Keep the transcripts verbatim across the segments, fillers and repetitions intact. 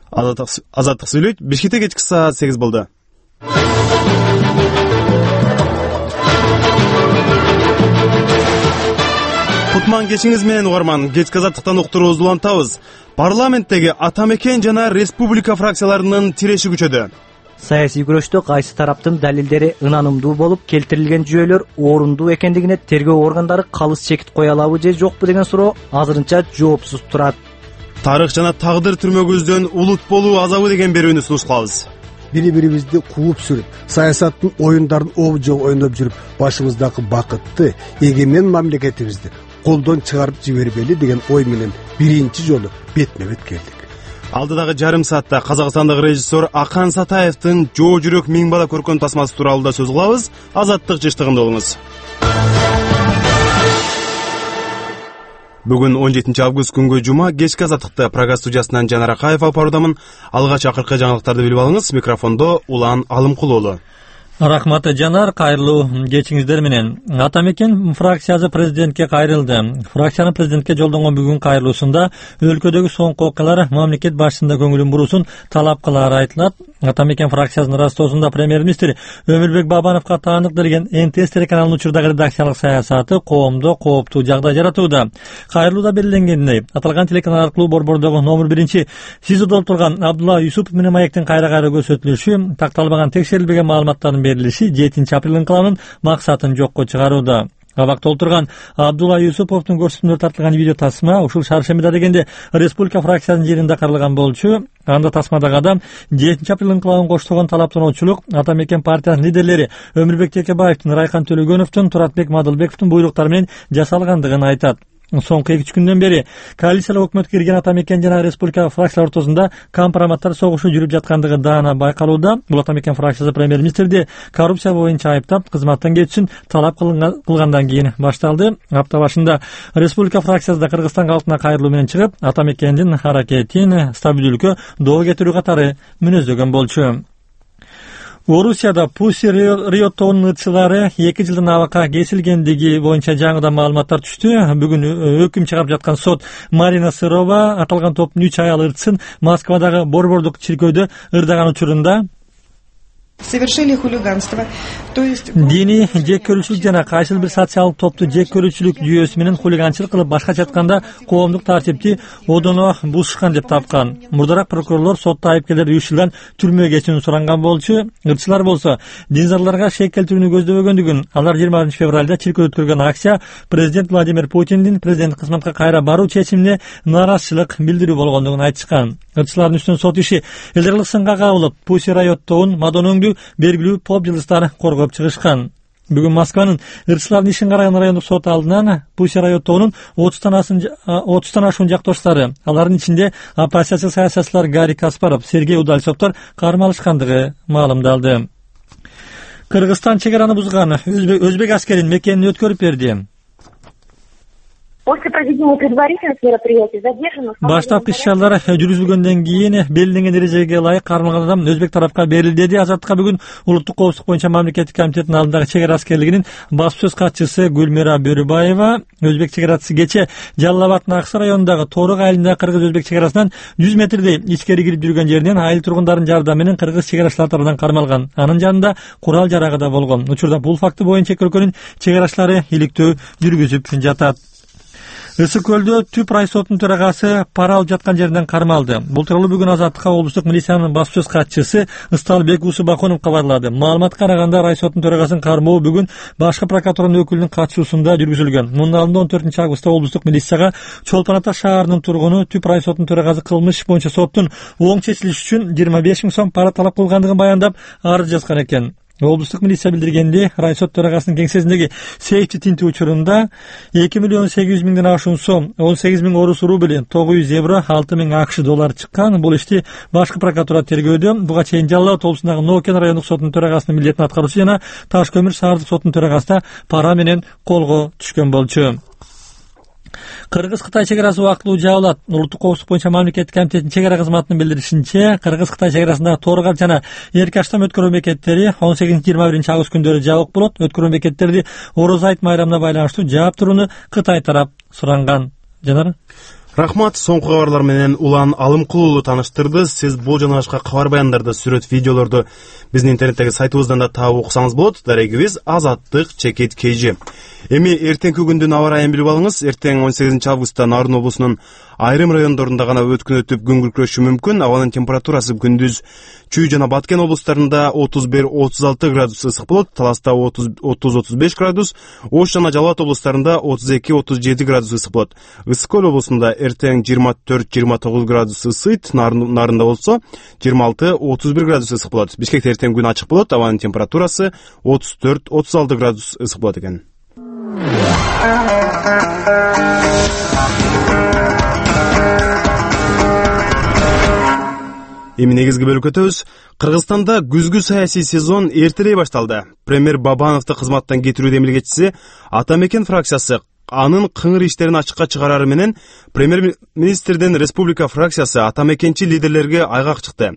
Азаттык сүйлөйт. Бишкекте кечки саат сегиз болду. Кутман кечиңиз менен угарман. Кечки азаттыктан уктуруубузду улантабыз. Парламенттеги Ата мекен жана Республика фракцияларынын тиреши күчөдө. Саясий күрөштө кайсы тараптын далилдери ынанымдуу болуп, келтирилген жүйөлөр орунду экендигине тергөө органдары калыс чекит кое алабы же жокпу деген суроо азырынча жоопсуз турат. Тарых жана тагдыр түрмөгүбүздөн улут болуу азабы деген берүүнү сунуш кылабыз. Бири-бирибизди кууп сүрүп, саясаттын оюндарын обжо ойноп жүрүп, башыбыздагы бакытты, эгемен мамлекетибизди колдон чыгарып жибербели деген ой менен биринчи жолу бетме-бет келдик. Алдыдагы жарым саатта Казакстандык режиссер Акан Сатаевдин Жоо жүрөк миң бала көркөм тасмасы тууралуу да сөз кылабыз. Азаттык жыштыгында болуңуз. Бүгүн он жетинчи август күнгө жума кечки азаттыкты программа студиясынан Жанар Акаев алып баруудамын. Алгач акыркы жаңылыктарды билип алыңыз. Микрофондо Улан Алымкулуулу. Рахмат Жанар, кайрылуу кечиңиздер менен. Ата мекен фракциясы президентке кайрылды. Фракциянын президентке жолдонгон бүгүн кайрылуусунда өлкөдөгү соңку окуялар мамлекет башчысына көңүлүн буруусун талап кылары айтылат. Ата мекен фракциясынын растоосунда премьер-министр Өмүрбек Бабановго таандык берген эн тэ эс телеканалынын учурдагы редакциялык саясаты коомдо кооптуу жагдай жаратууда. Кайрылууда белгиленгендей, аталган телеканал аркылуу борбордогу номер биринчи СИЗОдо отурган Абдулла Юсупов менен маектин кайра-кайра көрсөтүлүшү, такталбаган текшерилбеген маалыматтардын берилиши жетинчи апрель инкылабынын максатын жокко чыгарууда. Абакта отурган Абдулла Юсуповдун көрсөтмөлөрү тартылган видео тасма ушул шаршембиде дегенде Республика фракциясынын жеринде каралган болчу. Анда тасмадагы адам жетинчи апрель инкылабын коштогон талаптануучулук Ата мекен партиясынын лидерлери Өмүрбек Текебаевдин, Райкан Төлөгөновдун, Туратбек Мадылбековдун буйруктары менен жасалгандыгын айтат. Соңку эки үч күндөн бери коалициялык өкмөткө кирген Ата мекен жана Республика фракциялар ортосунда компроматтар согушу жүрүп жаткандыгы даана байкалууда. Бул Ата мекен фракциясы премьер-министрди коррупция боюнча айыптап, кызматтан кетишин талап кылгандан кийин башталды. Апта башында Республика фракциясында Кыргызстан калкына кайрылуу менен чыгып, Ата мекендин аракетин стабилдүүлүккө доо кетирүү катары мүнөздөгөн болчу. Орусияда Пусси Риоттоонун ырчылары эки жылдан абакка кесилгендиги боюнча жаңыдан маалыматтар түштү. Бүгүн өкүм чыгарып жаткан сот Марина Сырова аталган топтун үч аял ырчысын Москвадагы борбордук чиркөөдө ырдаган учурунда совершили хулиганство, то есть диний жек көрүүчүлүк жана кайсыл бир социалдык топту жек көрүүчүлүк жүйөсү менен хулиганчылык кылып, башкача айтканда коомдук тартипти одоно бузушкан деп тапкан. Мурдараак прокурорлор сотто айыпкерлерди үч жылдан түрмөгө кетүүнү суранган болчу. Ырчылар болсо динзарларга шек келтирүүнү көздөбөгөндүгүн, алар жыйырма алтынчы февралда чиркөөдө өткөргөн акция президент Владимир Путиндин президенттик кызматка кайра баруу чечимине нааразычылык билдирүү болгондугун айтышкан. Ырчылардын үстүнөн сот иши элдерлик сынга кабылып, Пусси Риоттоон Мадонуңду белгилүү поп жылдыздар коргоп чыгышкан. Бүгүн Москванын ырчылардын ишин караган райондук сот алдынан Пусси Риоттоонун отуздан ашуун жактоштары, алардын ичинде оппозициячы саясатчылар Гарри Каспаров, Сергей Удальцовдор кармалышкандыгы маалымдалды. Кыргызстан чегараны бузган өзбек аскерин мекенине өткөрүп берди. После проведения предварительных мероприятий задержанных баштапкы иш-чаралар жүргүзүлгөндөн кийин белгиленген эрежеге ылайык кармалган адам өзбек тарапка берилди деди Азаттыкка бүгүн Улуттук коопсуздук боюнча мамлекеттик комитеттин алдындагы чек ара аскерлигинин басып сөз катчысы Гүлмира Бөрүбаева. Өзбек чек арачысы кече Жалал Абаддын Аксы районундагы Торок айылындагы кыргыз-өзбек чек арасынан жүз метрдей ичкери кирип жүргөн жеринен айыл тургундардын жардамы менен кыргыз чек арачылар тарабынан кармалган. Анын жанында курал жарагы да болгон. Учурда бул факты боюнча эки өлкөнүн чек арачылары иликтөө жүргүзүп жатат. Ысык көлдө Түп райсотунун төрагасы пара алып жаткан жеринен кармалды. Бул тууралуу бүгүн Азаттыкка облустук милициянын басып сөз катчысы Ысталбек Усубакунов кабарлады. Маалыматка караганда райсотунун төрагасын кармоо бүгүн башкы прокуратуранын өкүлүнүн катышуусунда жүргүзүлгөн. Мунун алдында он төртүнчү августта облустук милицияга Чолпон Ата шаарынын тургуну Түп райсотунун төрагасы кылмыш иш боюнча соттун оң чечилиши үчүн жыйырма беш миң сом пара талап кылгандыгын баяндап арыз жазган экен. Облустук милиция билдиргенде, райсот төрагасынын кеңсесиндеги сейфти тинтүү учурунда эки миллион сегиз жүз миңден ашуун сом, он сегиз миң орус рубли, тогуз жүз евро, алты миң акш доллар чыккан. Бул ишти башкы прокуратура тергөөдө. Буга чейин Жалал Абад облусундагы Нокен райондук сотунун төрагасынын милдетин аткаруучу жана Таш көмүр шаардык сотунун төрагасы да пара менен колго түшкөн болчу. Кыргыз-Кытай чек арасы убактылуу жабылат. Улуттук коопсуздук боюнча мамлекеттик комитеттин чек ара кызматынын билдиришинче, Кыргыз-Кытай чек арасындагы Торгат жана Эркаштам өткөрүү бекеттери он сегизинчи жыйырма биринчи август күндөрү жабык болот. Өткөрүү бекеттерди Орозо айт майрамына байланыштуу жаап турууну Кытай тарап суранган. Жанар? Рахмат, соңку кабарлар менен Улан Алымкул уулу тааныштырды. Сиз бул жана башка кабар баяндарды, сүрөт, видеолорду биздин интернеттеги сайтыбыздан да таап уксаңыз болот. Дарегибиз Азаттык чекит kg. Эми эртеңки күндүн аба ырайын билип алыңыз. Эртең он сегизинчи августта Нарын облусунун айрым райондорунда гана өткөн өтүп күн күркүрөшү мүмкүн. Абанын температурасы күндүз Чүй жана Баткен облустарында отуз бир отуз алты градус ысык болот, Таласта отуз отуз беш градус, Ош жана Жалал Абад облустарында отуз эки отуз жети градус ысык болот. Ысык көл облусунда эртең жыйырма төрт жыйырма тогуз градус ысыйт, Нарында болсо жыйырма алты отуз бир градус ысык болот. Бишкекте эртең күн ачык болот, абанын температурасы отуз төрт отуз алты градус ысык болот экен. Эми негизги бөлүккө өтөбүз. Кыргызстанда күзгү саясий сезон эртерээк башталды. Премьер Бабановду кызматтан кетирүү демилгечиси Атамекен фракциясы анын кыңыр иштерин ачыкка чыгарары менен премьер-министрдин республика фракциясы атамекенчи лидерлерге айгак чыкты.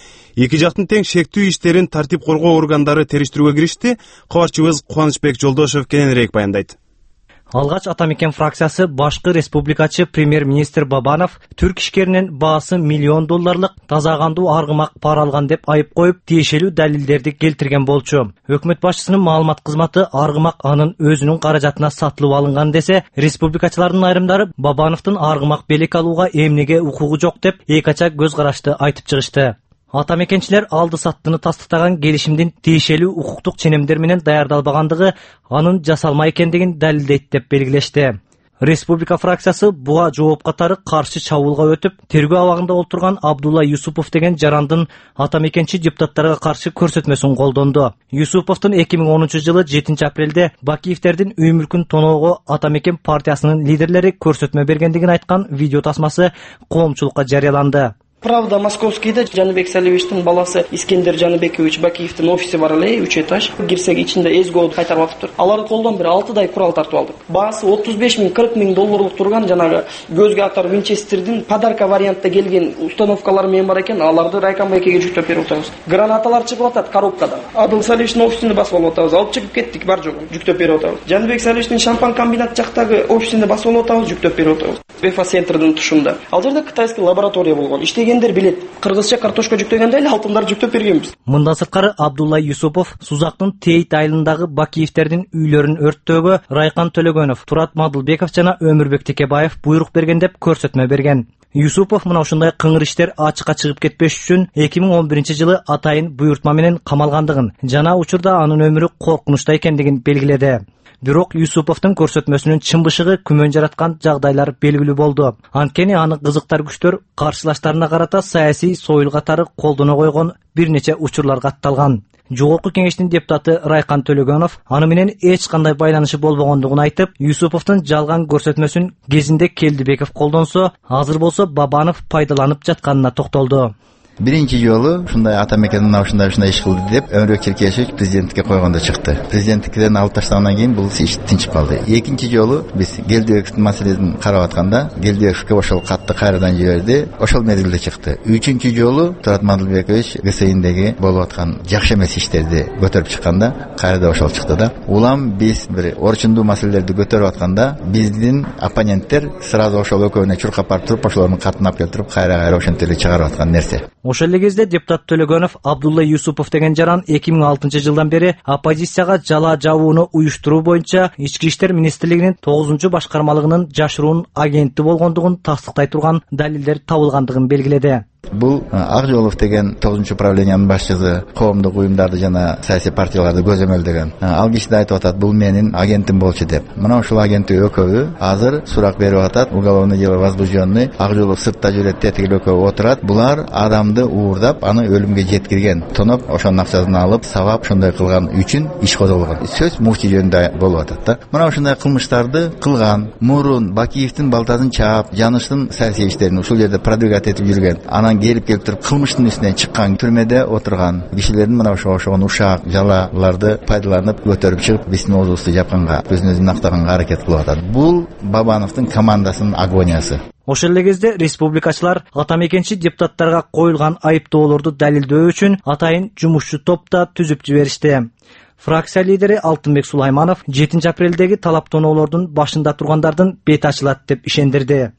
Эки жактын тең шектүү иштерин тартип коргоо органдары териштирүүгө киришти. Кабарчыбыз Кубанычбек Жолдошев кененирээк баяндайт. Алгач Атамекен фракциясы башкы республикачы премьер-министр Бабанов түрк ишкеринин баасы миллион долларлык таза кандуу аргымак пара алган деп айып коюп, тиешелүү далилдерди келтирген болчу. Өкмөт башчысынын маалымат кызматы аргымак анын өзүнүн каражатына сатылып алынган десе, республикачылардын айрымдары Бабановдун аргымак белек алууга эмнеге укугу жок деп эки ача көз карашты айтып чыгышты. Атамекенчилер алды саттыны тастыктаган келишимдин тиешелүү укуктук ченемдер менен даярдалбагандыгы анын жасалма экендигин далилдейт деп белгилешти. Республика фракциясы буга жооп катары каршы чабуулга өтүп, тергөө абагында олтурган Абдулла Юсупов деген жарандын атамекенчи депутаттарга каршы көрсөтмөсүн колдонду. Юсуповдун эки миң онунчу жылы жетинчи апрелде Бакиевтердин үй мүлкүн тоноого Атамекен партиясынын лидерлери көрсөтмө бергендигин айткан видео тасмасы коомчулукка жарыяланды. Правда, Московскийде Жаныбек Салиевичтин баласы Искендер Жаныбекович Бакиевдин офиси бар эле, үч этаж. Кирсек ичинде эзгөөдү кайтарып атыптыр. Аларды колдон бери алтыдай курал тартып алдык. Баасы отуз беш миң кырк миң долларлык турган жанагы көзгө атар Винчестердин подарка вариантта келген установкалар менен бар экен, аларды райкомбекеге жүктөп берип атабыз. Гранаталар чыгып атат коробкадан. Адыл Салиевичтин офисинде басып алып атабыз. Алып чыгып кеттик, бар жогу жүктөп берип атабыз. Жаныбек Салиевичтин шампан комбинат жактагы офисинде басып алып атабыз, жүктөп берип атабыз. Бефа центрдин тушунда. Ал жерде кытайский лаборатория болгон. Иштегендер билет. Кыргызча картошка жүктөгөндө эле алтындар жүктөп бергенбиз. Мындан сырткары Абдулла Юсупов Сузактын Тейт айылындагы Бакиевтердин үйлөрүн өрттөөгө Райкан Төлөгөнов, Турат Мадылбеков жана Өмүрбек Текебаев буйрук берген деп көрсөтмө берген. Юсупов мына ушундай кыңыр иштер ачыкка чыгып кетпеш үчүн эки миң он биринчи жылы атайын буйртма менен камалгандыгын, жана учурда анын өмүрү коркунучта экендигин белгиледи. Бирок Юсуповдун көрсөтмөсүнүн чымбышыгы күмөн жараткан жагдайлар белгилүү болду. Анткени аны кызыктар күчтөр каршылаштарына карата саясий союл катары колдоно койгон бир нече учурлар катталган. Жогорку кеңештин депутаты Райкан Төлөгөнов аны менен эч кандай байланышы болбогондугун айтып, Юсуповдун жалган көрсөтмөсүн кезинде Келдибеков колдонсо, азыр болсо Бабанов пайдаланып жатканына токтолду. Биринчи жолу ушундай Атамекен мына ушундай ушундай иш кылды деп Өмүрбек Черкешевич президенттикке койгондо чыкты. Президенттиктен алып таштагандан кийин бул иш тынчып калды. Экинчи жолу биз Келдибековдун маселесин карап атканда, Келдибековке ошол катты кайрадан жиберди. Ошол мезгилде чыкты. Үчүнчү жолу Турат Мадылбекович ГСИндеги болуп аткан жакшы эмес иштерди көтөрүп чыкканда, кайрадан ошол чыкты да. Улам биз бир орчундуу маселелерди көтөрүп атканда, биздин оппоненттер сразу ошол экөөнө чуркап барып туруп, ошолордун катын алып келип туруп, кайра-кайра ошентип эле чыгарып аткан нерсе. Ошол эле кезде депутат Төлөгөнов Абдулла Юсупов деген жаран эки миң алтынчы жылдан бери оппозицияга жала жабууну уюштуруу боюнча Ички иштер министрлигинин тогузунчу башкармалыгынын жашыруун агенти болгондугун тастыктай турган далилдер табылгандыгын белгиледи. Бул Акжолов деген тогузунчу управлениянын башчысы коомдук уюмдарды жана саясий партияларды көзөмөлдөгөн. Ал киши да айтып атат, бул менин агентим болчу деп. Мына ушул агенти экөөбү азыр сурак берип атат, уголовное дело возбужденный. Акжолов сыртта жүрөт, тетиги экөө отурат. Булар адамды уурдап, аны өлүмгө жеткирген. Тоноп ошонун акчасын алып, сабап ошондой кылган үчүн иш козголгон. Сөз муфти жөнүндө болуп атат да. Мына ушундай кылмыштарды кылган, мурун Бакиевдин балтасын чаап, Жаныштын саясий иштерин ушул жерде продвигать этип жүргөн, анан келип келип туруп кылмыштын үстүнөн чыккан, түрмөдө отурган кишилердин мына ошол ушак жалаларды пайдаланып көтөрүп чыгып, биздин оозубузду жапканга, өзүн өзү актаганга аракет кылып атат. Бул Бабановдун командасынын агониясы. Ошол эле кезде республикачылар атамекенчи депутаттарга коюлган айыптоолорду далилдөө үчүн атайын жумушчу топ да түзүп жиберишти. Фракция лидери Алтынбек Сулайманов жетинчи апрелдеги талап тоноолордун башында тургандардын бети ачылат деп ишендирди.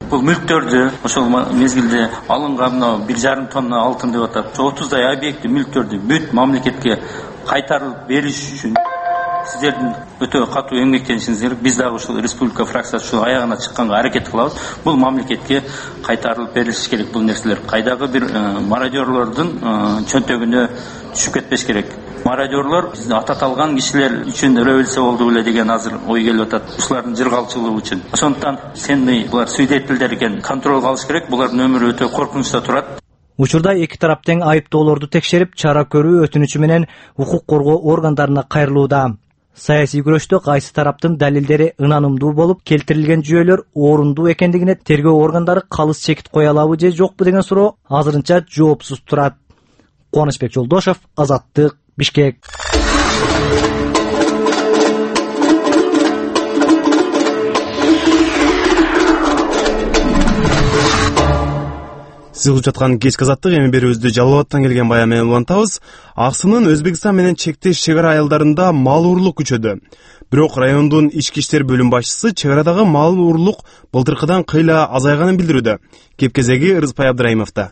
Бул мүлктөрдү ошол мезгилде алынган бир жарым тонна алтын деп атат. отуздай объекти мүлктөрдү бүт мамлекетке кайтарылып бериш үчүн сиздердин өтө катуу эмгектенишиңиз керек. Биз дагы ушул республика фракциясы ушул аягына чыкканга аракет кылабыз. Бул мамлекетке кайтарылып берилиш керек бул нерселер. Кайдагы бир мародёрлордун чөнтөгүнө түшүп кетпеш керек. Мародёрлор биздин ататалган кишилер үчүн өрөбүлсө болду беле деген азыр ой келип атат. Ушулардын жыргалчылыгы үчүн. Ошондуктан сенни булар свидетелдер экен, контролго алыш керек. Булардын өмүрү өтө коркунучта турат. Учурда эки тарап тең айыптоолорду текшерип, чара көрүү өтүнүчү менен укук коргоо органдарына кайрылууда. Саясий күрөштө кайсы тараптын далилдери ынанымдуу болуп, келтирилген жүйөлөр орунду экендигине тергөө органдары калыс чекит кое алабы же жокпу деген суроо азырынча жоопсуз турат. Кубанычбек Жолдошев, Азаттык, Бишкек. Сиз угуп жаткан кечки Азаттык, эми берүүбүздү Жалал Абадтан келген бая менен улантабыз. Аксынын Өзбекстан менен чектеш чек ара айылдарында мал урурлук күчөдү. Бирок райондун ички иштер бөлүм башчысы чек арадагы мал урурлук былтыркыдан кыйла азайганын билдирүүдө. Кепкезеги Ырыспай Абдрайымовда.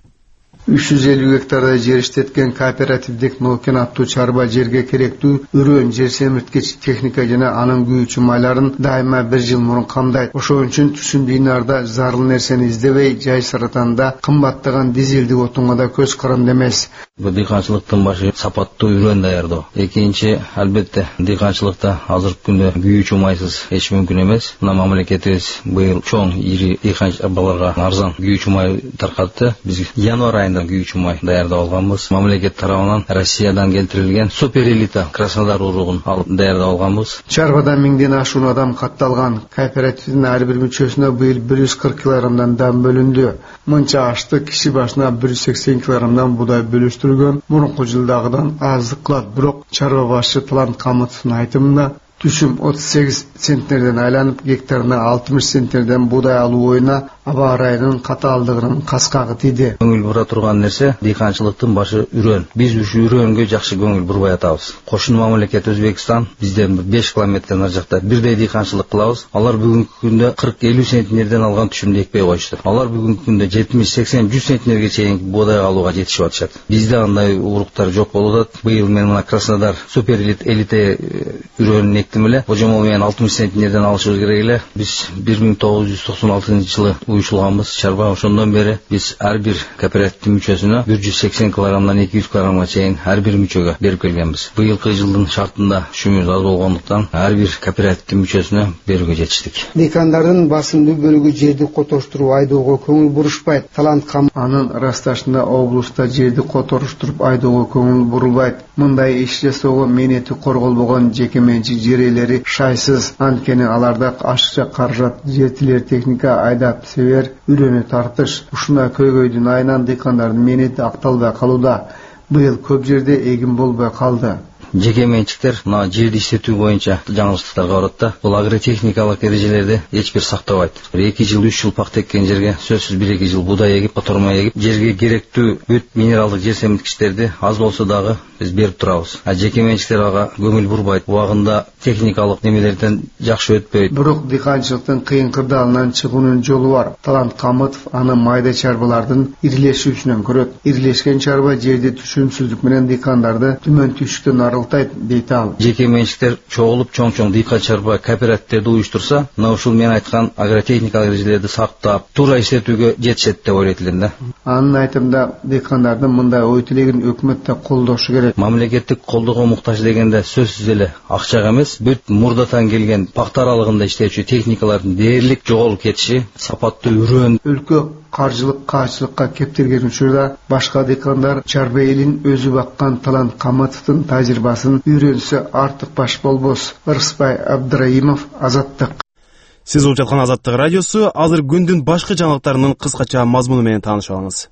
үч жүз элүү гектардай жер иштеткен кооперативдик Нолкен аттуу чарба жерге керектүү үрөөн, жер семирткич техника жана анын күйүүчү майларын дайыма бир жыл мурун камдайт. Ошон үчүн түшүм дийнарда зарыл нерсени издебей, жай саратанда кымбаттаган дизелдик отунга да көз каранды эмес. Бул дыйканчылыктын башы сапаттуу үрөөн даярдоо. Экинчи, албетте, дыйканчылыкта азыркы күндө күйүүчү майсыз эч мүмкүн эмес. Мына мамлекетибиз быйыл чоң ири дыйканчыларга арзан күйүүчү май таркатты. Биз январь айында күйүүчү май даярдап алганбыз. Мамлекет тарабынан Россиядан келтирилген супер элита Краснодар уругун алып даярдап алганбыз. Чарбада миңден ашуун адам катталган. Кооперативдин ар бир мүчөсүнө быйыл бир жүз кырк килограммдан дан бөлүндү. Мынча ашты киши башына бир жүз сексен килограммдан будай бөлүштүргөн. Мурунку жылдагыдан аздык кылат, бирок чарба башчы Талант Камытовдун айтымында түшүм отуз сегиз центнерден айланып, гектарына алтымыш центнерден будай алуу оюна аба ырайынын катаалдыгынын каскагы тийди. Көңүл бура турган нерсе дыйканчылыктын башы үрөөн. Биз ушу үрөөнгө жакшы көңүл бурбай атабыз. Кошуна мамлекет Өзбекстан бизден беш километр нары жакта бирдей дыйканчылык кылабыз. Алар бүгүнкү күндө кырк элүү центнерден алган түшүмдү экпей коюшту. Алар бүгүнкү күндө жетимиш сексен жүз центнерге чейин будай алууга жетишип атышат. Бизде андай уруктар жок болуп атат. Быйыл мен мына Краснодар супер элите үрөөнүн эктим эле. Божомол менен алтымыш центнерден алышыбыз керек эле. Биз бир миң тогуз жүз токсон алтынчы жылы уюшулганбыз. Чарба ошондон бери биз ар бир кооперативдин мүчөсүнө бир жүз сексен килограммдан эки жүз килограммга чейин ар бир мүчөгө берип келгенбиз. Быйылкы жылдын шартында түшүмүбүз аз болгондуктан ар бир кооперативдин мүчөсүнө берүүгө жетиштик. Дыйкандардын басымдуу бөлүгү жерди которуштуруп айдоого көңүл бурушпайт. Талант Кам анын ырасташында облуста жерди которуштуруп айдоого көңүл бурулбайт. Мындай иш жасоого мээнети корголбогон жеке менчик жер ээлери шайсыз. Анткени аларда ашыкча каражат, жетилер техника айдап себер, үрөөнү тартыш. Ушуна көйгөйдүн айынан дыйкандардын мээнети акталбай калууда. Быйыл көп жерде эгин болбой калды. Жеке менчиктер мына жерди иштетүү боюнча жаңылыштыктарга барат да. Бул агротехникалык эрежелерди эч бир сактабайт. эки жыл, үч жыл пак теккен жерге сөзсүз бир эки жыл будай эгип, которма эгип, жерге керектүү бүт минералдык жер семирткичтерди аз болсо дагы биз берип турабыз. А жеке менчиктер ага көңүл бурбайт. Убагында техникалык немелерден жакшы өтпөйт. Бирок дыйканчылыктын кыйын кырдаалынан чыгуунун жолу бар. Талант Камытов аны майда чарбалардын ирилешүүсүнөн көрөт. Ирилешкен чарба жерди түшүмсүздүк менен дыйкандарды түмөн түштүктөн арылтайт дейт ал. Жеке менчиктер чогулуп чоң-чоң дыйкан чарба кооперативдерди уюштурса, мына ушул мен айткан агротехникалык эрежелерди сактап, туура иштетүүгө жетишет деп ойлойт элем да. Анын айтымында дыйкандардын мындай ой тилегин өкмөт да колдошу керек. Мамлекеттик колдоого муктаж дегенде сөзсүз эле акчага эмес, бүт мурдатан келген пакта аралыгында иштечү техникалардын дээрлик жоголуп кетиши, сапаттуу үрөөн. Өлкө каржылык каачылыкка кептирген учурда башка дыйкандар чарба элин өзү баккан Талант Камытовдун тажрыйбасын үйрөнсө артык баш болбос. Ырыспай Абдрайымов, Азаттык. Сиз угуп жаткан Азаттык радиосу. Азыр күндүн башкы жаңылыктарынын кыскача мазмуну менен таанышып алыңыз.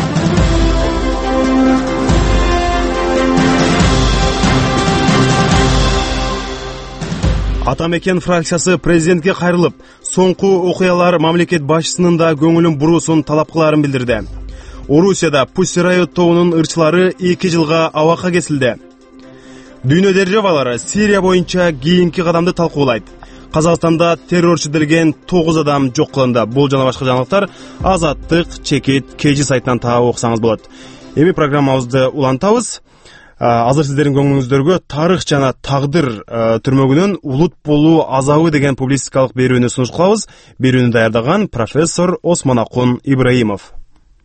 Атамекен фракциясы президентке кайрылып, соңку окуялар мамлекет башчысынын да көңүлүн буруусун талап кылаарын билдирди. Орусияда Pussy Riot тобунун ырчылары эки жылга абакка кесилди. Дүйнө державалары Сирия боюнча кийинки кадамды талкуулайт. Казакстанда террорчу делген тогуз адам жок кылынды. Бул жана башка жаңылыктар Азаттык чекит кежи сайтынан таап окусаңыз болот. Эми программабызды улантабыз. Азыр сиздердин көңүлүңүздөргө тарых жана тагдыр түрмөгүнүн улут болуу азабы деген публистикалык берүүнү сунуш кылабыз. Берүүнү даярдаган профессор Осмонакун Ибраимов.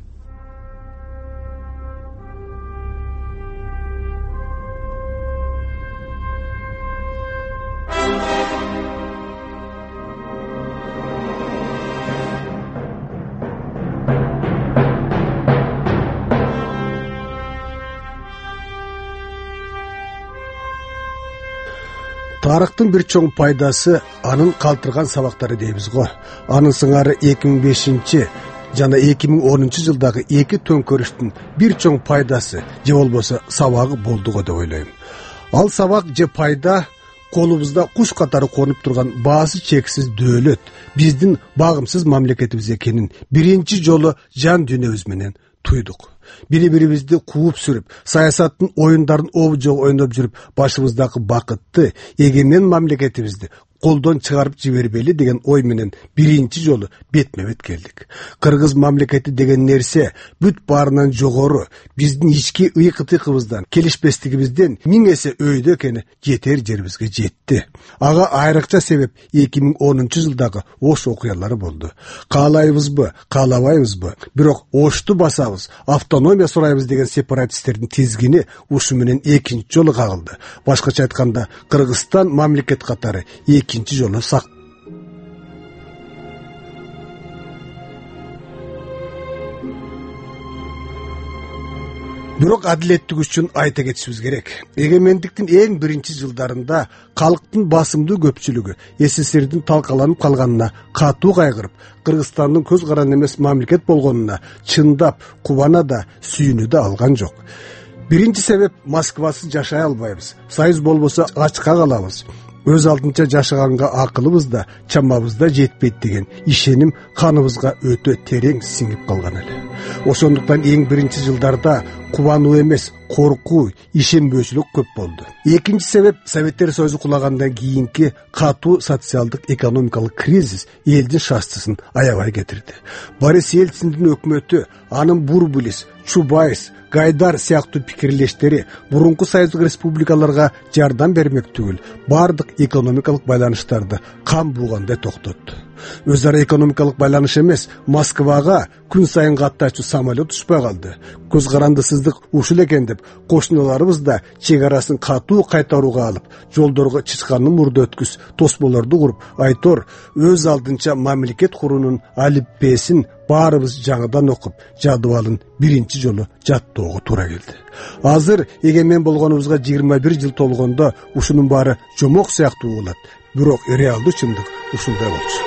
Тарыхтын бир чоң пайдасы анын калтырган сабактары дейбиз го. Анын сыңары эки миң бешинчи жана эки миң онунчу жылдагы эки төңкөрүштүн бир чоң пайдасы же болбосо сабагы болду го деп ойлойм. Ал сабак же пайда колубузда куш катары конуп турган баасы чексиз дөөлөт, биздин багымсыз мамлекетибиз экенин биринчи жолу жан дүйнөбүз менен туйдук. Бири-бирибизди кууп сүрүп, саясаттын оюндарын обжол ойноп жүрүп, башыбыздагы бакытты, эгемен мамлекетибизди колдон чыгарып жибербели деген ой менен биринчи жолу бетме-бет келдик. Кыргыз мамлекети деген нерсе бүт баарынан жогору, биздин ички ыйкы-тыйкыбыздан, келишпестигибизден миң эсе өйдө экени жетер жерибизге жетти. Ага айрыкча себеп эки миң онунчу жылдагы Ош окуялары болду. Каалайбызбы, каалабайбызбы, бирок Ошту басабыз, автономия сурайбыз деген сепаратисттердин тизгини ушу менен экинчи жолу кагылды. Башкача айтканда, Кыргызстан мамлекет катары экинчи жолу сак. Бирок адилеттик үчүн айта кетишибиз керек. Эгемендиктин эң биринчи жылдарында калктын басымдуу көпчүлүгү СССРдин талкаланып калганына катуу кайгырып, Кыргызстандын көз каран эмес мамлекет болгонуна чындап, кубана да, сүйүнү да алган жок. Биринчи себеп Москвасыз жашай албайбыз. Союз болбосо ачка калабыз. Өз алдынча жашаганга акылыбыз да, чамабыз да жетпейт деген ишеним каныбызга өтө терең сиңип калган эле. Ошондуктан эң биринчи жылдарда кубануу эмес, коркуу, ишенбөөчүлүк көп болду. Экинчи себеп Советтер Союзу кулагандан кийинки катуу социалдык экономикалык кризис элдин шаштысын аябай кетирди. Борис Ельциндин өкмөтү, анын Бурбулис, Чубайс, Гайдар сыяктуу пикирлештери мурунку союздук республикаларга жардам бермек түгүл, бардык экономикалык байланыштарды кам буугандай токтотту. Өз ара экономикалык байланыш эмес, Москвага күн сайын каттачу самолет учпай калды. Көз карандысыздык ушул экен деп, кошуналарыбыз да чек арасын катуу кайтарууга алып, жолдорго чычкандын мурда өткүс тосмолорду куруп, айтор өз алдынча мамлекет куруунун алиппесин баарыбыз жаңыдан окуп, жадыбалын биринчи жолу жаттоого туура келди. Азыр эгемен болгонубузга жыйырма бир жыл толгондо ушунун баары жомок сыяктуу болот. Бирок реалдуу чындык ушундай болчу.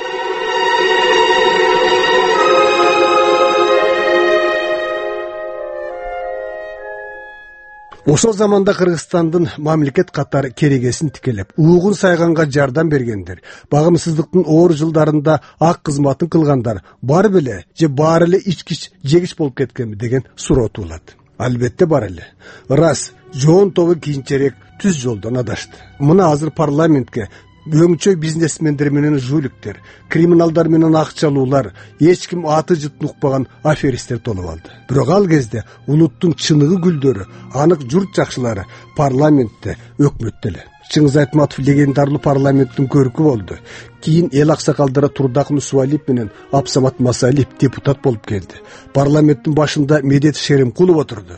Ошол заманда Кыргызстандын мамлекет катары керегесин тикелеп, угун сайганга жардам бергендер, багымсыздыктын оор жылдарында ак кызматын кылгандар бар беле же баары эле ичкич жегич болуп кеткенби деген суроо туулат. Албетте бар эле. Рас, жоон тобу кийинчерээк түз жолдон адашты. Мына азыр парламентке өңчөй бизнесмендер менен жуликтер, криминалдар менен акчалуулар, эч ким аты жытын укпаган аферистер толуп алды. Бирок ал кезде улуттун чыныгы гүлдөрү, анык журт жакшылары парламентте, өкмөттө эле. Чыңгыз Айтматов легендарлуу парламенттин көркү болду. Кийин эл аксакалдары Турдак Нусуалиев менен Абсамат Масалиев депутат болуп келди. Парламенттин башында Медет Шеримкулов отурду.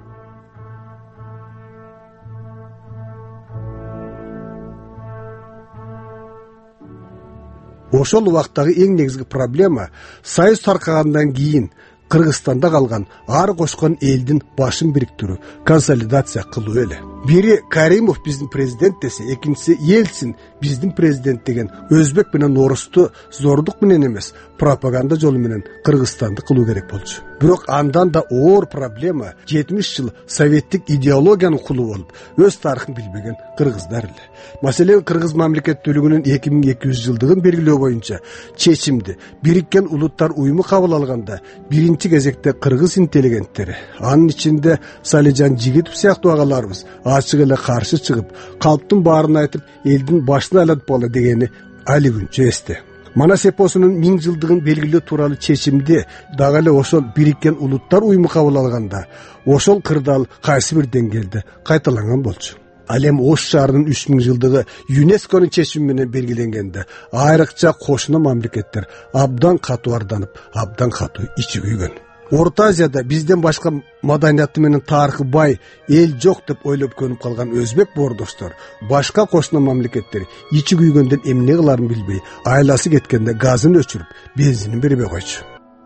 Ошол убактагы эң негизги проблема союз таркагандан кийин Кыргызстанда калган ар кошкон элдин башын бириктирүү, консолидация кылуу эле. Бири Каримов биздин президент десе, экинчиси Ельцин биздин президент деген өзбек менен орусту зордук менен эмес, пропаганда жолу менен Кыргызстанды кылуу керек болчу. Бирок андан да оор проблема жетимиш жыл советтик идеологиянын кулу болуп, өз тарыхын билбеген кыргыздар эле. Маселен, кыргыз мамлекеттүүлүгүнүн эки миң эки жүз жылдыгын белгилөө боюнча чечимди Бириккен Улуттар уюму кабыл алганда биринчи кезекте кыргыз интеллигенттери, анын ичинде Салижан Жигитов сыяктуу агаларыбыз ачык эле каршы чыгып, калптын баарын айтып, элдин башын айлантпалы дегени али күнчө эсте. Манас эпосунун миң жылдыгын белгилөө тууралуу чечимди дагы эле ошол Бириккен Улуттар уюму кабыл алганда ошол кырдаал кайсы бир деңгээлде кайталанган болчу. Ал эми Ош шаарынын үч миң жылдыгы ЮНЕСКОнун чечими менен белгиленгенде айрыкча кошуна мамлекеттер абдан катуу арданып, абдан катуу ичи күйгөн. Орто Азияда бизден башка маданияты менен тарыхы бай эл жок деп ойлоп көнүп калган өзбек боордоштор башка кошуна мамлекеттер ичи күйгөндөн эмне кыларын билбей, айласы кеткенде газын өчүрүп, бензинин бербей койчу.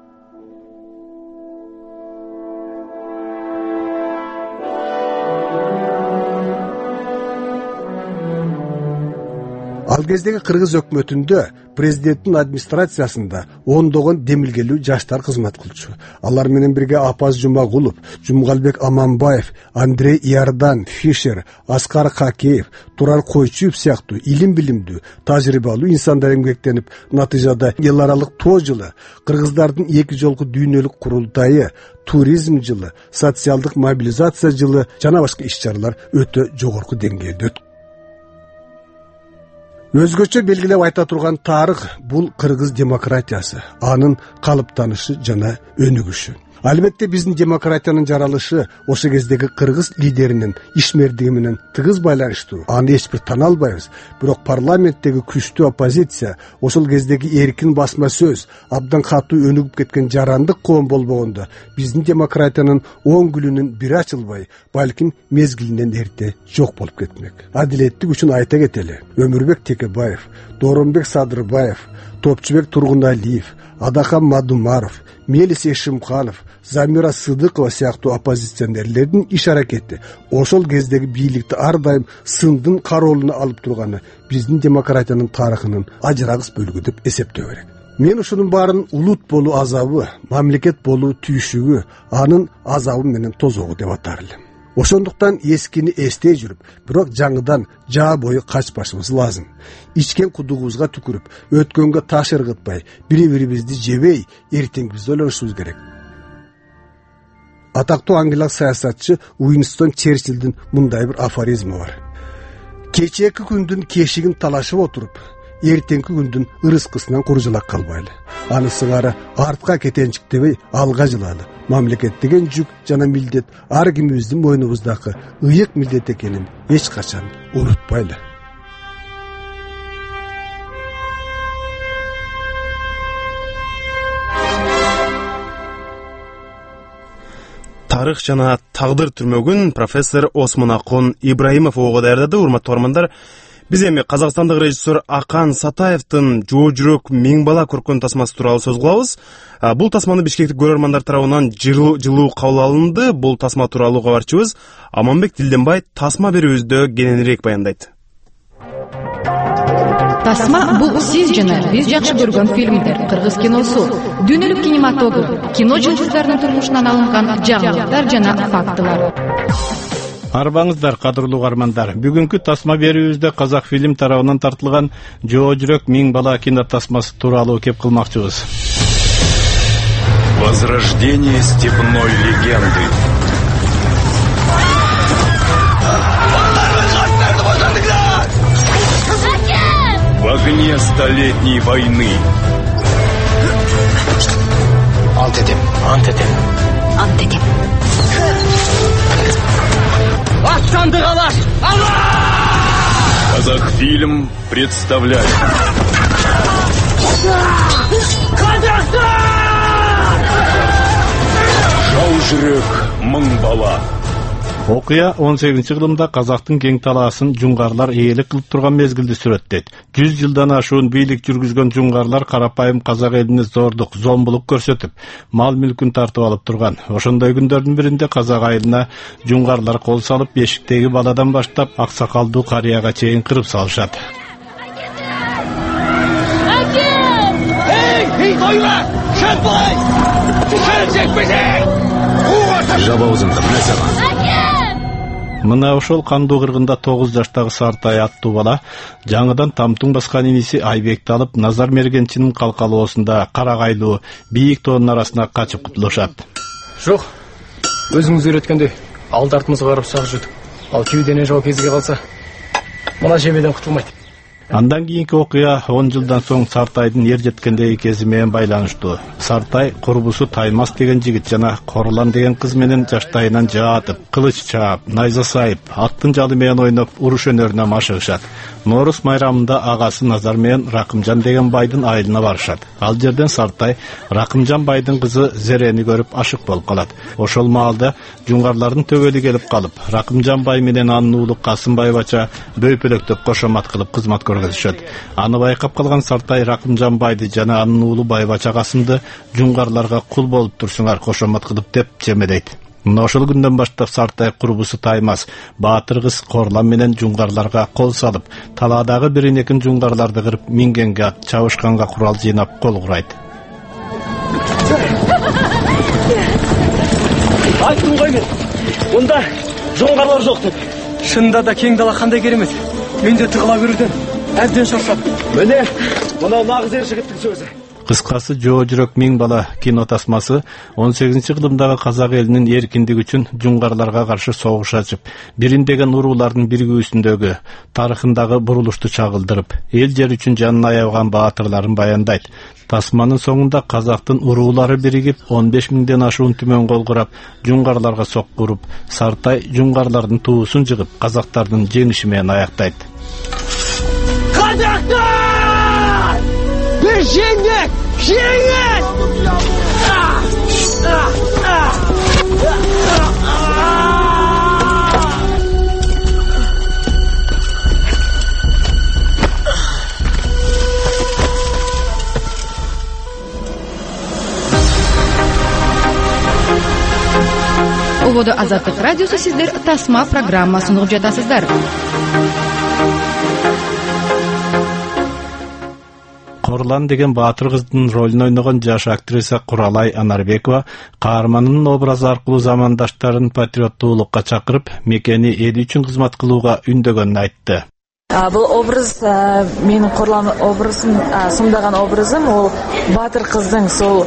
Ал кездеги кыргыз өкмөтүндө президенттин администрациясында ондогон демилгелүү жаштар кызмат кылчу. Алар менен бирге Апаз Жумагулов, Жумгалбек Аманбаев, Андрей Иордан, Фишер, Аскар Хакеев, Турар Койчуев сыяктуу илим билимдүү, тажрыйбалуу инсандар эмгектенип, натыйжада эл аралык тоо жылы, кыргыздардын эки жолку дүйнөлүк курултайы, туризм жылы, социалдык мобилизация жылы жана башка иш-чаралар өтө жогорку деңгээлде өткөн. Өзгөчө белгилеп айта турган тарых бул кыргыз демократиясы, анын калыптанышы жана өнүгүшү. Албетте биздин демократиянын жаралышы ошо кездеги кыргыз лидеринин ишмердиги менен тыгыз байланыштуу. Аны эч бир тана албайбыз. Бирок парламенттеги күчтүү оппозиция, ошол кездеги эркин басма сөз, абдан катуу өнүгүп кеткен жарандык коом болбогондо биздин демократиянын оң гүлүнүн бири ачылбай, балким мезгилинен эрте жок болуп кетмек. Адилеттик үчүн айта кетели. Өмүрбек Текебаев, Дооронбек Садырбаев, Топчубек Тургуналиев, Адахан Мадумаров, Мелис Эшимканов, Замира Сыдыкова сыяктуу оппозиционерлердин иш аракети ошол кездеги бийликти ар дайым сындын кароолуна алып турганы биздин демократиянын тарыхынын ажырагыс бөлүгү деп эсептөө керек. Мен ушунун баарын улут болуу азабы, мамлекет болуу түйшүгү, анын азабы менен тозогу деп атар элем. Ошондуктан эскини эстей жүрүп, бирок жаңыдан жаа бою качпашыбыз лазым. Ичкен кудугубузга түкүрүп, өткөнгө таш ыргытпай, бири-бирибизди жебей, эртеңибизди ойлонушубуз керек. Атактуу англиялык саясатчы Уинстон Черчиллдин мындай бир афоризми бар. Кечээки күндүн кешигин талашып отуруп, эртеңки күндүн ырыскысынан куржалак калбайлы. Аны сыңары артка кетенчиктебей алга жылалы. Мамлекет деген жүк жана милдет ар кимибиздин мойнубуздагы ыйык милдет экенин эч качан унутпайлы. Тарых жана тагдыр түрмөгүн профессор Осмонакун Ибраимов ого даярдады. Урматтуу угармандар, биз эми казакстандык режиссер Акан Сатаевдин Жоо жүрөк миң бала көркөн тасмасы тууралуу сөз кылабыз. Бул тасманы бишкектик көрөрмандар тарабынан жылуу кабыл алынды. Бул тасма тууралуу кабарчыбыз Аманбек Дилденбай тасма берүүбүздө кененирээк баяндайт. Тасма бул сиз жана биз жакшы көргөн фильмдер, кыргыз киносу, дүйнөлүк кинематограф, кино жылдыздарынын турмушунан алынган жаңылыктар жана фактылар. Арбаңыздар, кадырлуу угармандар. Бүгүнкү тасма берүүбүздө казак фильм тарабынан тартылган Жоо жүрөк миң бала кино тасмасы тууралуу кеп кылмакчыбыз. Возрождение степной легенды. В огне столетней войны. Ант этем, ант этем, ант этем. Аттанды калаш! Казахфильм представляет. Казахстан! Жоо жүрөк миң бала. Окуя он сегизинчи кылымда казактын кең талаасын жуңгарлар ээлик кылып турган мезгилди сүрөттөйт. жүз жылдан ашуун бийлик жүргүзгөн жуңгарлар карапайым казак элине зордук, зомбулук көрсөтүп, мал мүлкүн тартып алып турган. Ошондой күндөрдүн биринде казак айылына жуңгарлар кол салып, бешиктеги баладан баштап аксакалдуу карыяга чейин кырып салышат. Эй, койма! Шапай! Düşürecek bizi! Жабабызыңды биле сага. Мына ошол кандуу кыргында тогуз жаштагы Сартай аттуу бала жаңыдан тамтуң баскан иниси Айбекти алып Назар Мергенчинин калкалоосунда карагайлуу бийик тоонун арасына качып кутулушат. Жок, өзүңүз үйрөткөндөй алды артыбызга карап сак жүрдүк. Ал кибиден жоо кезиге калса, мына жебеден кутулмайт. Андан кийинки окуя он жылдан соң Сартайдын ер жеткендеги кези менен байланыштуу. Сартай курбусу Таймас деген жигит жана Корлан деген кыз менен жаштайынан жаатып, кылыч чаап, найза сайып, аттын жалы менен ойноп, уруш өнөрүнө машыгышат. Норус майрамында агасы Назар менен Ракымжан деген байдын айылына барышат. Ал жерден Сартай Ракымжан байдын кызы Зерени көрүп ашык болуп калат. Ошол маалда жуңгарлардын төгөлү келип калып, Ракымжан бай менен анын уулу Касым байбача бөйпөлөктөп кошомат кылып кызмат көргөзүшөт. Аны байкап калган Сартай Ракымжан байды жана анын уулу байбача Касымды жуңгарларга кул болуп турсуңар кошомат кылып деп жемедейт. Мына ошол күндөн баштап Сартай курбусу Таймас баатыр кыз Корлан менен жуңгарларга кол салып, талаадагы бирин экин жуңгарларды кырып, мингенге ат, чабышканга курал жыйнап кол курайт. Айттым ғой мен, онда жоңғарлар жоқ деп. Шынында да кең дала кандай керемет. Мен де тыгыла берүүдөн әбден шаршап. Міне, мына нагыз ер жигиттин сөзү. Кыскасы Жоо жүрөк миң бала кино тасмасы он сегизинчи кылымдагы казак элинин эркиндиги үчүн жуңгарларга каршы согуш ачып, бириндеген уруулардын биригүүсүндөгү тарыхындагы бурулушту чагылдырып, эл жер үчүн жанын аябаган баатырларын баяндайт. Тасманын соңунда казактын уруулары биригип, он беш миңден ашуун түмөн кол курап, жуңгарларга соккуруп, Сартай жуңгарлардын туусун жыгып, казактардын жеңиши менен аяктайт. Казактар! Biz жеңдік! Жеңдік! Убоду Азаттык радиосу сиздер Тасма программасын угуп жатасыздар. Корлан деген баатыр кыздын ролун ойногон жаш актриса Куралай Анарбекова каарманынын образы аркылуу замандаштарын патриоттуулукка чакырып, мекени эли үчүн кызмат кылууга үндөгөнүн айтты. Бұл образ, менің Корлан образын, сомдаған образым, ол батыр қыздың сол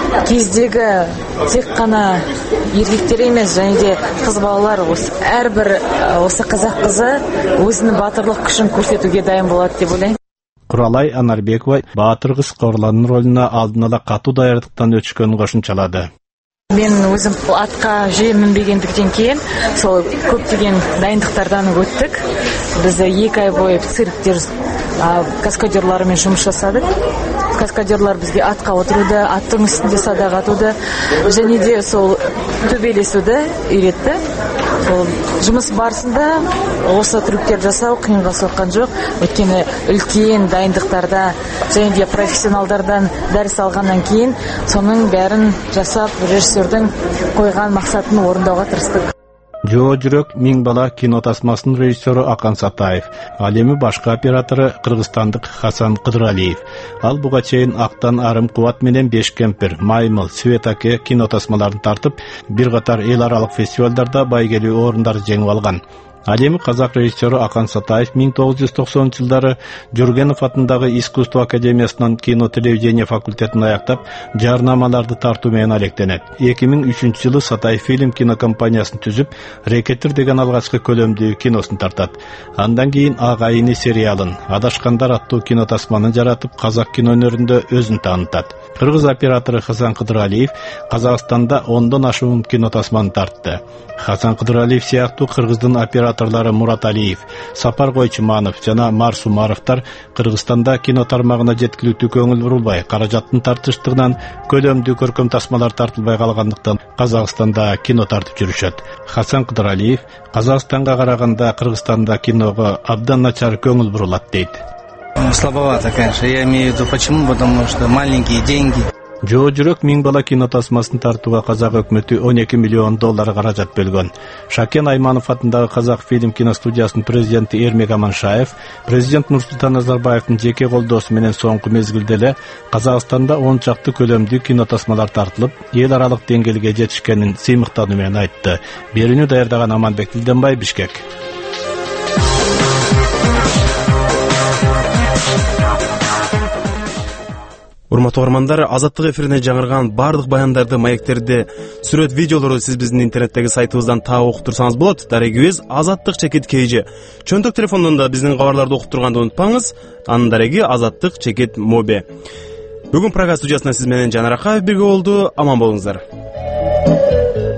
кездегі тек қана еркектер емес, және де қыз балалар, әрбір осы қазақ қызы өзінің батырлық күшін көрсетуге дайын болады деп ойлаймын. Куралай Анарбекова баатыр кыз Корландын ролуна алдын ала катуу даярдыктан өтүшкөнүн кошумчалады. Мен өзім атқа жиі мінбегендіктен кейін сол көптеген дайындықтардан өттік. Біз екі ай бойы цирктер каскадерларымен жұмыс жасадық. Каскадерлар бізге атқа отыруды, аттың үстінде садақ атуды, және де сол төбелесуді үйретті. Сол жұмыс барысында осы трюктер жасау қиынға соққан жоқ. Өйткені үлкен дайындықтарда және де профессионалдардан дәріс алғаннан кейін соның бәрін жасап, режиссердің қойған мақсатын орындауға тырыстық. Жоо жүрөк миң бала кино тасмасынын режиссеру Акан Сатаев, ал эми башка оператору кыргызстандык Хасан Кыдыралиев. Ал буга чейин Актан Арым Кубат менен Беш кемпир, Маймыл, Светаке кино тасмаларын тартып, бир катар эл аралык фестивалдарда байгелүү орундарды жеңип алган. Ал эми казак режиссеру Акан Сатаев миң тогуз жүз токсонунчу жылдары Жүргенов атындагы искусство академиясынан кино телевидение факультетин аяктап, жарнамаларды тартуу менен алектенет. эки миң үчүнчү жылы Сатаев фильм кинокомпаниясын түзүп, Рекетир деген алгачкы көлөмдүү киносун тартат. Андан кийин Агайыны сериалын, Адашкандар аттуу кино тасманы жаратып, казак кино өнөрүндө өзүн таанытат. Кыргыз оператору Хасан Кыдыралиев Казакстанда ондон ашуун кино тасманы тартты. Хасан Кыдыралиев сыяктуу кыргыздын операторлору Мурат Алиев, Сапар Койчуманов жана Марс Умаровтар Кыргызстанда кино тармагына жеткиликтүү көңүл бурулбай, каражаттын тартыштыгынан көлөмдүү көркөм тасмалар тартылбай калгандыктан Казакстанда кино тартып жүрүшөт. Хасан Кыдыралиев Казакстанга караганда Кыргызстанда киного абдан начар көңүл бурулат дейт. Слабовато, конечно. Я имею в виду почему, потому что маленькие деньги. Жоо жүрөк миң бала кино тасмасын тартууга казак өкмөтү он эки миллион доллар каражат бөлгөн. Шакен Айманов атындагы Казак фильм киностудиясынын президенти Эрмек Аманшаев, президент Нурсултан Назарбаевдин жеке колдоосу менен соңку мезгилде эле Казакстанда он чакты көлөмдүү кино тасмалар тартылып, эл аралык деңгээлге жетишкенин сыймыктануу менен айтты. Берүүнү даярдаган Аманбек Дилденбай, Бишкек. Урматтуу угармандар, Азаттык эфирине жаңырган бардык баяндарды, маектерди, сүрөт, видеолорду сиз биздин интернеттеги сайтыбыздан таап окуп турсаңыз болот. Дарегибиз Азаттык чекит kg. Чөнтөк телефондон да биздин кабарларды окуп турганды унутпаңыз. Анын дареги Азаттык чекит моби. Бүгүн программа студиясында сиз менен Жанар Акаев бирге болду. Аман болуңуздар.